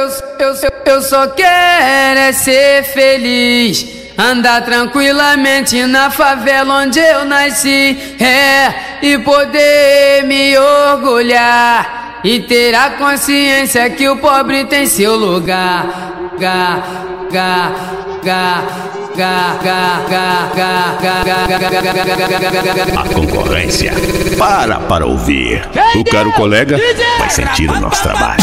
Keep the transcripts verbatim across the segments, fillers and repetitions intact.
eu, eu, eu, eu só quero é ser feliz, andar tranquilamente na favela onde eu nasci, é, e poder me orgulhar e ter a consciência que o pobre tem seu lugar. Ga, ga, ga, ga, ga, ga, ga, ga. A concorrência para para ouvir. O caro colega vai sentir o nosso trabalho.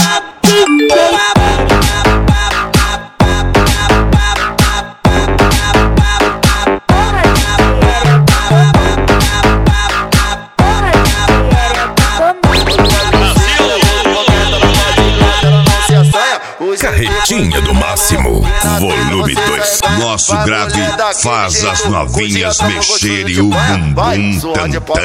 Carretinha do Máximo, volume dois. Nosso grave faz as novinhas mexerem o bumbum tantã.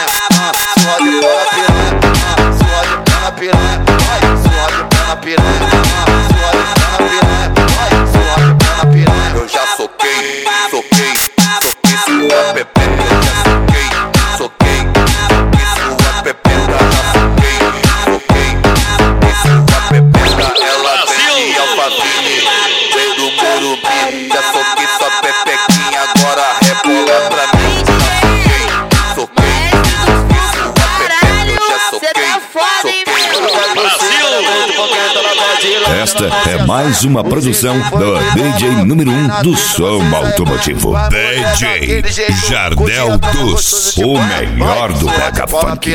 Eu já soquei, soquei, soquei sua pepeca. Já soquei, soquei, soquei sua pepeca. Já soquei, soquei, soquei sua pepeca. Ela vem de Alphaville, vem do Morumbi. Já soquei sua pepequinha, agora rebola pra mim. Já soquei, soquei, soquei sua pepeca. Já soquei, soquei. Esta é mais uma produção do D J número um do som automotivo, D J Jardel dos, o melhor do Mega Funk.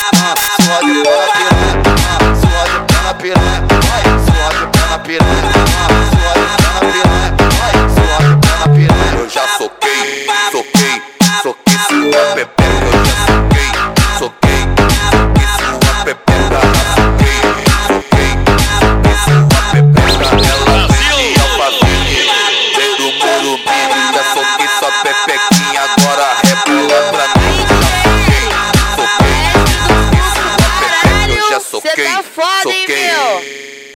Eu já soquei, soquei, soquei sua pepeca. Eu já soquei, soquei, soquei sua pepeca. Já soquei, soquei, soquei sua pepeca. Ela vem de Alphaville, vem do Morumbi. Já soquei sua pepequinha, agora rebola pra mim. Já soquei, soquei, soquei sua pepeca. Eu já soquei, soquei.